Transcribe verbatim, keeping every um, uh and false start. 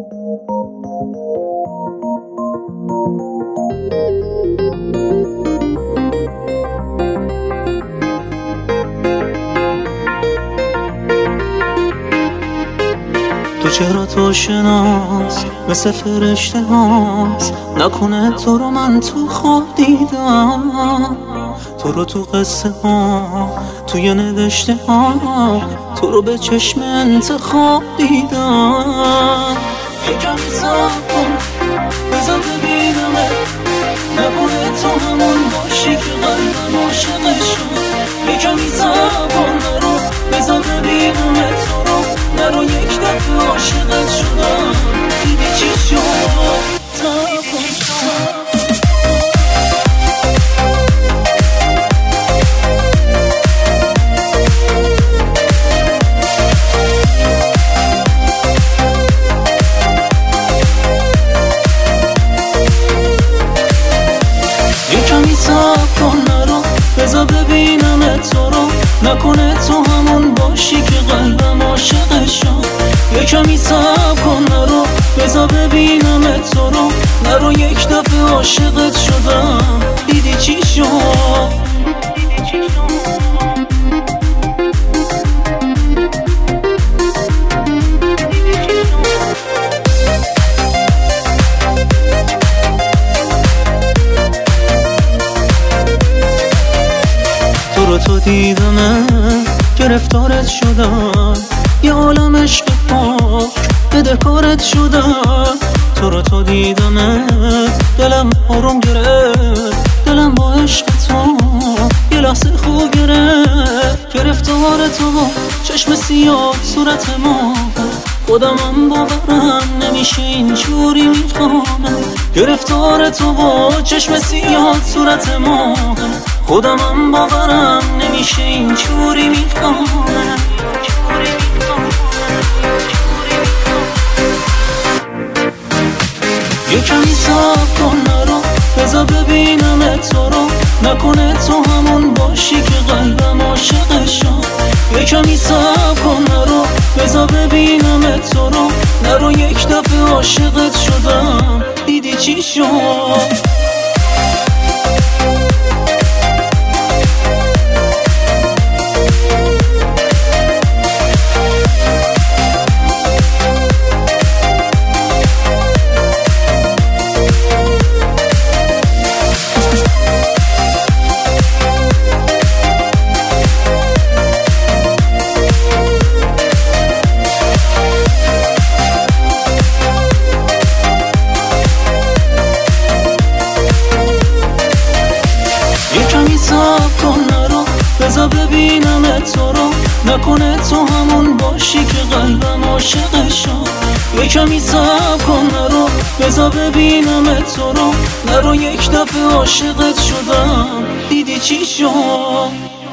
تو چرا تو شناس مثل فرشته هاست، نکنه تو رو من تو خواب دیدم، تو رو تو قصه ها توی نوشته ها، تو رو به چشم انتخاب دیدم. یکمی صبر کن بذار ببینمه، نکنه تو همون باشی که قلبم عاشقت شد. یکمی صبر کن نرو بذار ببینمه، تو رو نرو یک دفعه عاشقت شدم. دیدی چی شد؟ صبر کن بذار ببینم تو رو، نکنه تو همون باشی که قلبم عاشقت شد. یکمی صبر کن نرو بذار ببینم تو رو، نرو یک دفعه عاشقت شدم. دیدی چی شد؟ تو رو تو دیدمه گرفتارت شدم، یه عالم عشق پاک بده کارت شدم. تو رو تو دیدمه دلم آروم گرفت، دلم با عشق تو یه لحظه خوب گرفت. گرفتار تو چشم سیاه صورت ما، خودمم باورم نمیشه اینجوری میخوامم. گرفتار تو با چشم سیاه صورت ما، خودمم باورم نمیشه اینجوری میخوامم. یکمی صبر کن نرو بذار ببینم تو رو، نکنه تو همون باشی که قلبم عاشقت شد. یکمی صبر کن نرو بذار ببینم تو رو، نرو یک دفعه عاشقت شدم. دیدی چی شد؟ یکمی صبر کن نرو بذار ببینم تو رو، نکنه تو همون باشی که قلبم عاشقت شد. یکمی صبر کن نرو بذار ببینم تو رو، نرو یک دفعه عاشقت شدم. دیدی چی شد؟